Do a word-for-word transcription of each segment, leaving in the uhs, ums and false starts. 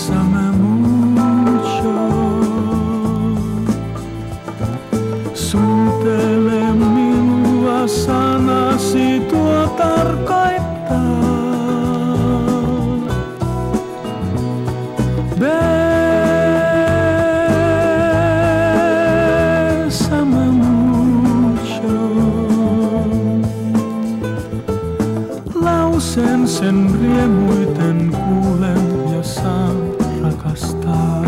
Bésame mucho, suutele minua sanasi tuo tarkoittaa. Bésame mucho, lausen sen riemuiten kuulen ja saan rakastaa.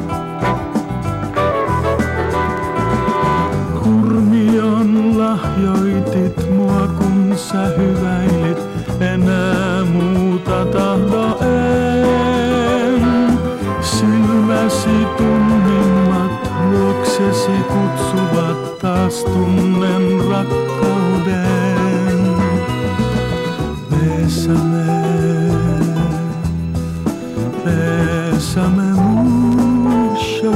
Hurmion lahjoitit mua, kun sä hyväilit, enää muuta tahdo en. Silmäsi tunnimmat luoksesi kutsuvat, taas tunnen rakkauden. Bésame, bésame mucho.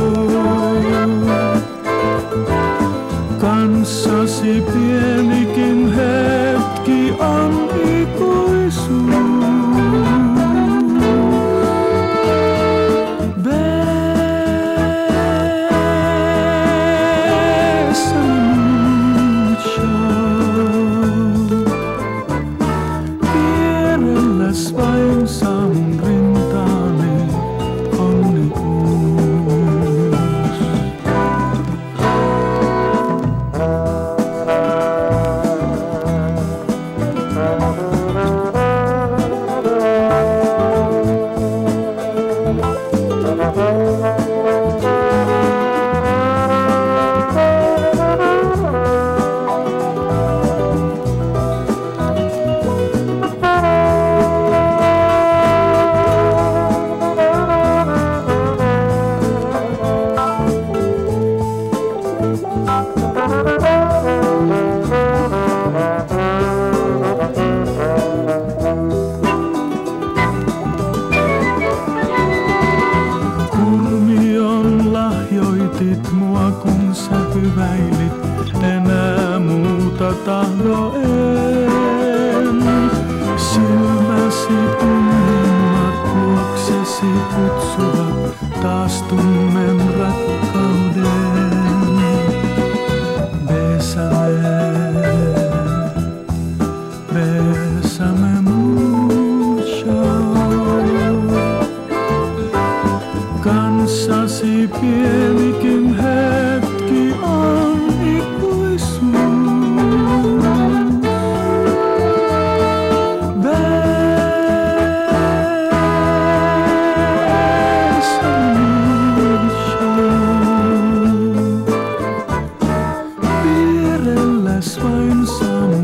Kanssasi pienikin hetki on ikuisuus. Bésame mucho. Vierelläs vain saan rintaani onnikuus. Hurmion lahjoitit mua, kun sä hyväilit, enää muuta tahdo en. Silmäsi tunnimmat luoksesi kutsuvat, taas tunnen rakkauden. Bésame, bésame mucho. Kanssasi pienikin hetki on ikuisuus. Bésame mucho. Vierelläs vain saan